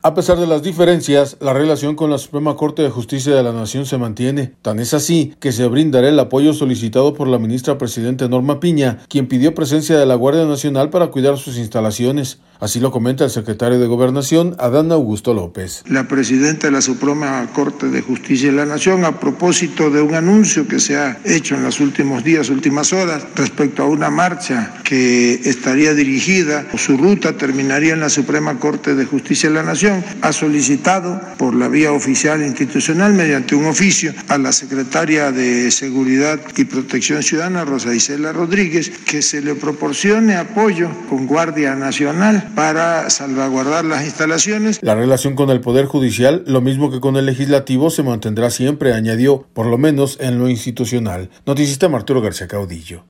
A pesar de las diferencias, la relación con la Suprema Corte de Justicia de la Nación se mantiene. Tan es así que se brindará el apoyo solicitado por la ministra presidente Norma Piña, quien pidió presencia de la Guardia Nacional para cuidar sus instalaciones. Así lo comenta el secretario de Gobernación, Adán Augusto López. La presidenta de la Suprema Corte de Justicia de la Nación, a propósito de un anuncio que se ha hecho en los últimos días, últimas horas, respecto a una marcha que estaría dirigida, su ruta terminaría en la Suprema Corte de Justicia de la Nación, ha solicitado por la vía oficial institucional, mediante un oficio, a la secretaria de Seguridad y Protección Ciudadana, Rosa Isela Rodríguez, que se le proporcione apoyo con Guardia Nacional para salvaguardar las instalaciones. La relación con el Poder Judicial, lo mismo que con el Legislativo, se mantendrá siempre, añadió, por lo menos en lo institucional. Noticista Arturo García Caudillo.